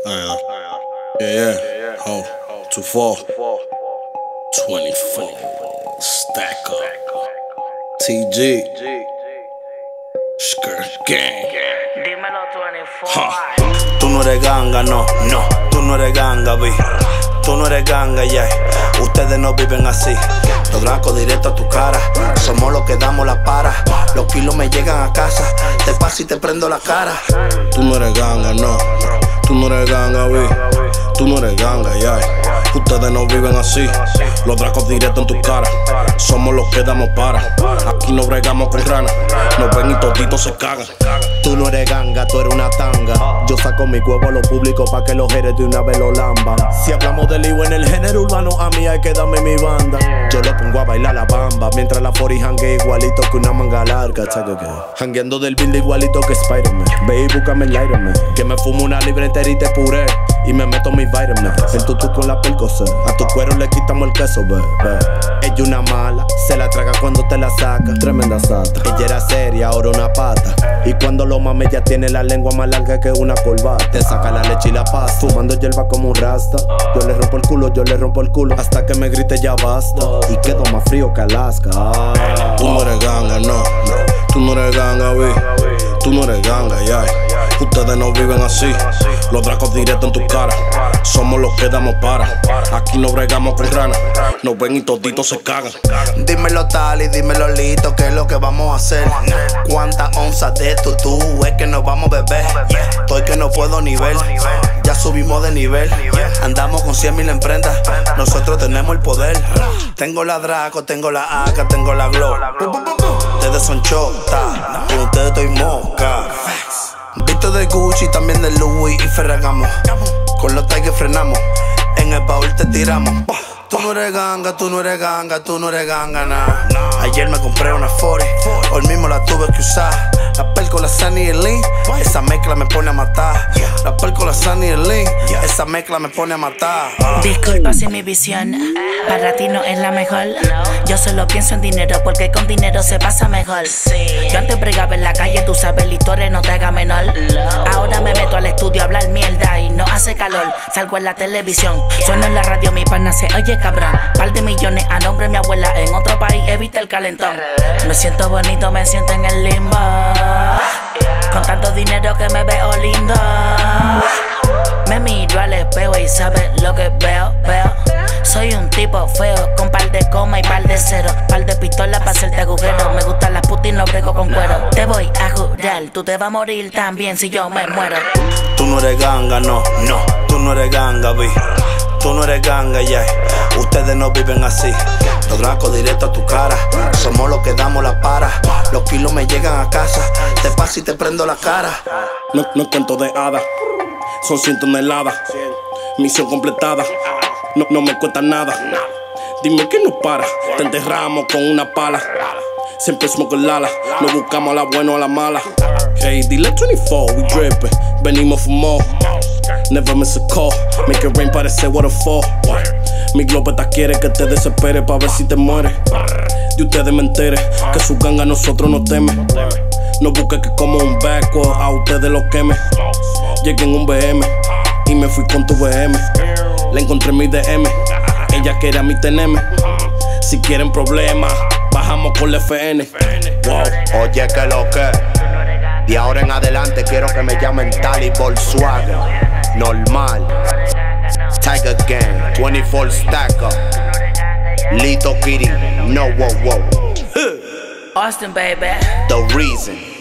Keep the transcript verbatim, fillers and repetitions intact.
Uh, yeah, yeah. Oh, two four. twenty-four. Stack up. T G. Skirt gang. Dímelo veinticuatro. Huh. Tú no eres ganga, no, no. Tú no eres ganga, vi. Tú no eres ganga, yeah. Ustedes no viven así. Los dracos directo a tu cara. Somos los que damos la para. Los kilos me llegan a casa. Te paso y te prendo la cara. Tú no eres ganga, no. Tú no eres ganga, vi. Tú no eres ganga, yeah. Ustedes no viven así. Los dracos directo en tu cara. Somos los que damos para. Aquí no bregamos con rana. Nos ven y toditos se cagan. Tú no eres ganga, tú eres una tanga. Yo saco mi huevo a lo público pa' que los jeres de una vez lo lamban. Si hablamos del lío en el género urbano, a mí hay que darme mi banda. Yo lo pongo a bailar la bamba, mientras la forty jangue igualito que una manga larga. Jangueando del build igualito que Spider-Man. Ve y búscame el Iron Man. Que me fumo una libre entera y te puré. Y me meto mis vitamins. El tutú con la percocé. A tu cuero le quitamos el queso, ve, ve. Ella una mala, se la traga cuando te la saca. Tremenda sata. Ella era seria, ahora una pata. Y cuando lo mame ya tiene la lengua más larga que una corbata. Te saca la leche y la pasta, fumando hierba como un rasta. Yo le rompo el culo, yo le rompo el culo, hasta que me grite ya basta. Y quedo más frío que Alaska. ah. Tú no eres ganga, no. Tú no eres ganga, vi. Tú no eres ganga, yeah. Ustedes no viven así. Los dracos directo en tu cara. Somos los que damos para. Aquí no bregamos con rana. Nos ven y toditos se cagan. Dímelo tal y dímelo lito, ¿qué es lo que vamos a hacer? ¿Cuántas onzas de tutú es que nos vamos a beber? Estoy que no puedo ni ver. Ya subimos de nivel. Andamos con cien mil en prenda. Nosotros tenemos el poder. Tengo la Draco, tengo la A K, tengo la Glow. Ustedes son chota, y ustedes estoy moca. Visto de Gucci, también de Louis y Ferragamo. Con los Tigers frenamos, en el baúl te tiramos. Tú no eres ganga, tú no eres ganga, tú no eres ganga, nah. Ayer me compré una forty, hoy mismo la tuve que usar. La pel con la Sunny y el Lean, esa mezcla me pone a matar. La pel con la Sunny y el Lean, esa mezcla me pone a matar. Disculpa si mi visión para ti no es la mejor. Yo solo pienso en dinero porque con dinero se pasa mejor. Yo antes bregaba en la calle, tú sabes, la historia no te haga menor. Ahora me meto al estudio a hablar mierda y no hace calor. Salgo en la televisión, sueno en la radio, mi pana se oye cabrón. Par de millones a nombre de mi abuela en otro país, evita el calentón. Me siento bonito, me siento en el limbo. Con tanto dinero que me veo lindo. Me miro al espejo y sabes lo que veo, veo. Soy un tipo feo, con par de coma y par de cero. Par de pistolas para hacerte agujero. Me gustan las putas y no brego con cuero. Te voy a jurar, tú te vas a morir también si yo me muero. Tú no eres ganga, no, no. Tú no eres ganga, vi. Tú no eres ganga, yeah. Ustedes no viven así. Los dracos directo a tu cara. Somos los que damos la para. Los kilos me llegan a casa. Te paso y te prendo la cara. No, no cuento de hadas. Son cien toneladas. Misión completada. No, no me cuesta nada. Dime que nos para. Te enterramos con una pala. Siempre smoke el ala. No buscamos a la buena o a la mala. Hey, dile veinticuatro, we drippin'. Venimos for more. Never miss a call. Make it rain, parece waterfall. Mi glopeta quiere que te desespere pa' ver si te mueres. De ustedes me entere que su ganga a nosotros no teme. No busque que como un backward a ustedes los queme. Llegué en un B M y me fui con tu B M. Le encontré mi D M, ella quería mi T N M. Si quieren problemas, bajamos con la F N. Wow. Oye, que lo que. De ahora en adelante quiero que me llamen Tali Volkswagen. Normal. Tiger Gang, veinticuatro Stack Up. Lito Kitty, no wow wow. Austin, baby. The reason.